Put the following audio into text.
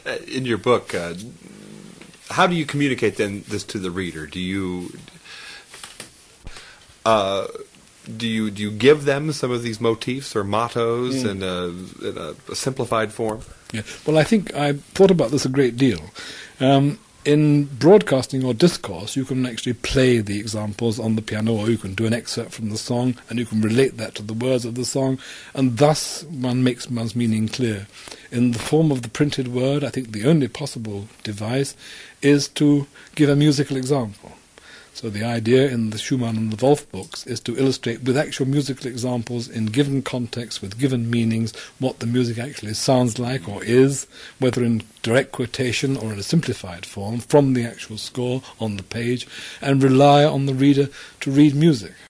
in your book, how do you communicate then this to the reader? Do you give them some of these motifs or mottos in a simplified form? Yeah. Well, I think I thought about this a great deal. In broadcasting or discourse, you can actually play the examples on the piano, or you can do an excerpt from the song, and you can relate that to the words of the song, and thus one makes one's meaning clear. In the form of the printed word, I think the only possible device is to give a musical example. So the idea in the Schumann and the Wolf books is to illustrate with actual musical examples in given contexts, with given meanings, what the music actually sounds like or is, whether in direct quotation or in a simplified form from the actual score on the page, and rely on the reader to read music.